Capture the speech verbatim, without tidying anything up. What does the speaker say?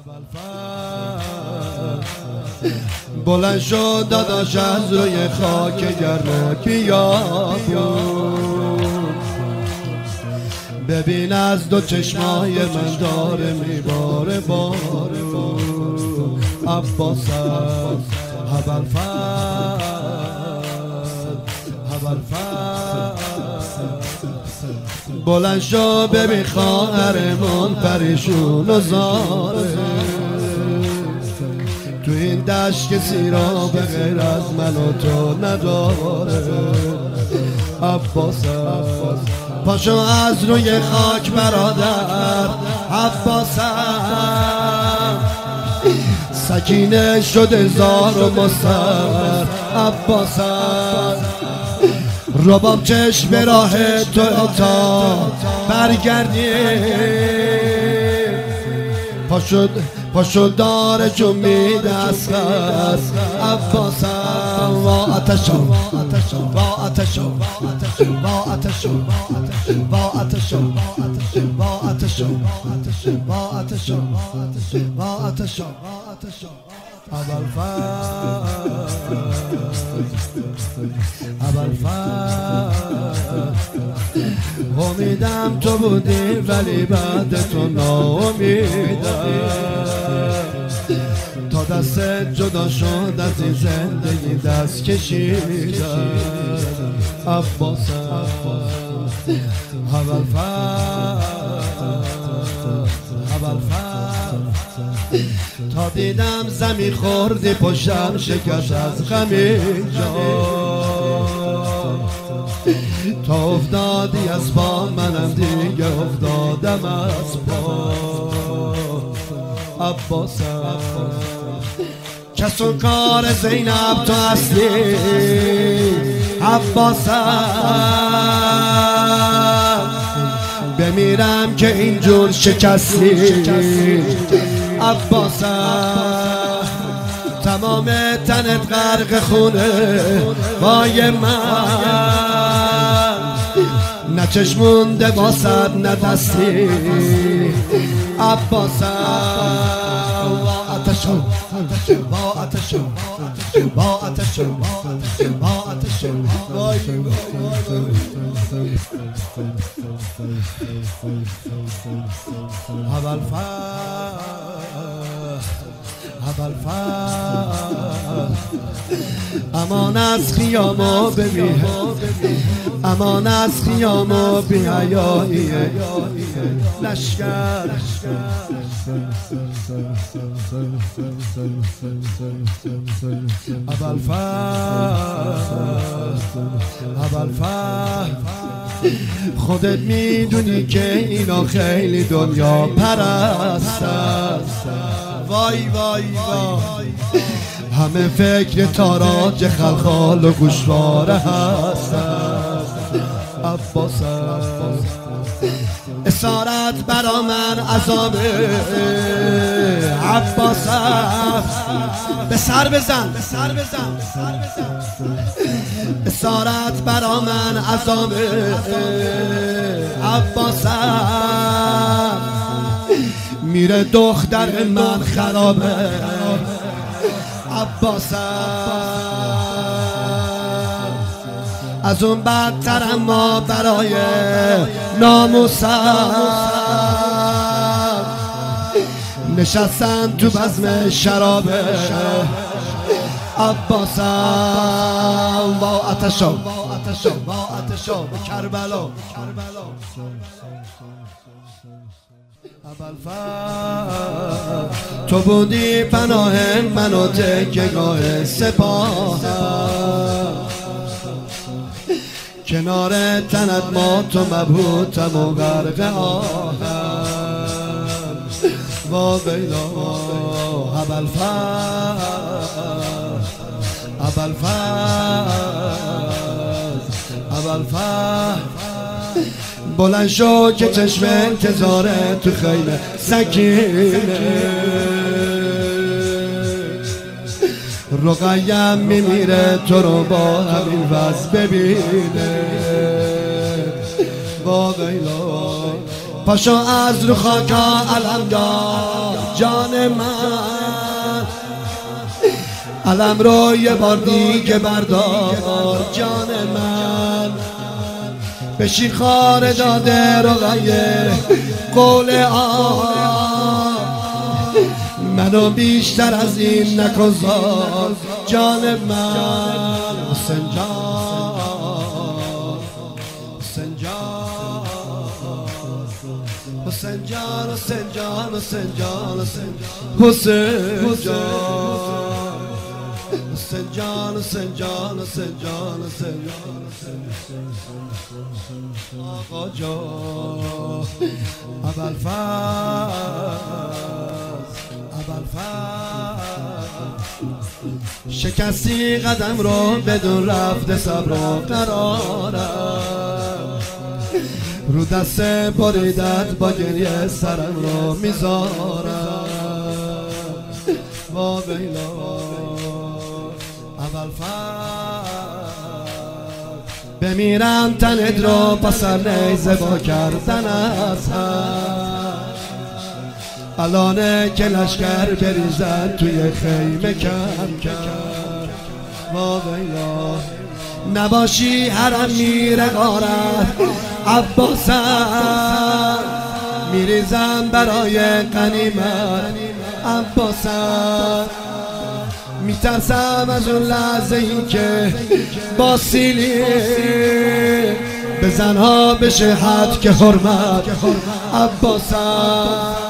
بلند شد داداش از روی خاک گرم بیابون، ببین از دو چشمای من داره میباره بارون. عباس ابوالفضل ابوالفضل بلند شو ببین خواهرمون پریشون و زاره، تو این دشت کسی را به غیر از من و تو نداره. عباس پاشو از روی خاک برادر، عباس سکینه شده زار و مصر. عباس رباب چشم به راه تو تا برگردی، پاشو پاشو داره جمید اسخر. عباس با آتشو با آتشو با آتشو با آتشو با آتشو با آتشو با آتشو ابوالفضل ابوالفضل امیدم تو بودی ولی بعد تو ناامیدم، تا دست جدا شد از این زندگی دست کشیدم. عباس ابوالفضل ابوالفضل تا دیدم زمین خوردی پشتم شکست از غمی جان، تا افتادی از پا منم دیگه افتادم از پا. عباس کسون کار زینب تو هستی. عباس بمیرم که اینجور شکستی. عباس تمام تنت غرق خونه وای من، نه چشم مونده واسد نه دستی. عباس با آتشو با آتشو با آتشو با آتشو وای ابوالفضل امان از خیام و ببین، امان از خیام و بی‌حیایی لشکر. ابوالفضل ابوالفضل خودت میدونی که اینا خیلی دنیا پرستن. وای وای وای همه فکر تاراج خلخال و گوشواره هستن. عباس اسارت برا من عذابه. عباس به سر بزن به سر بزن اسارت برا من عذابه. عباس میره دختر من خرابه. عباس از اون بدتر اما برای ناموسم نشستن تو بزم شرابه. عباس با آتشو با آتشو به کربلا. ابوالفضل تو بودی پناه من و تکیه‌گاه سپاهم، کنار تنت مات و مبهوتم و غرق آهم. وا ویلا ابوالفضل ابوالفضل ابوالفضل بلند شو که چشم انتظاره تو خیمه سکینه. رقیم میمیره تو رو با همین وضع ببینه. با ویلا پاشو از رو خاکا علم دار جان من، علم رو یه بار دیگه بردار جان من. بشی خار داده رقیه قول آن، منو بیشتر از این نکن جان من. حسین جان حسین جان حسین جان حسین جان حسین جان حسین جان حسین جان حسین جان حسین آقا جان ابوالفضل شکستی قدم رو بدون رفت صبر و قرارم، رو دست بریدت با گریه سرم رو میذارم. با بیلا ابوالفضل بمیرم تنت رو پسر نیزه با کردن از هم، الانه که لشکر بریزد توی خیمه کم کم. با بیلا نباشی حرم میره غارت عباسم، میریزم برای غنیمت عباسم. میترسم از اون لحظه ای که با سیلی به زنها بشه حد که حرمت عباسم.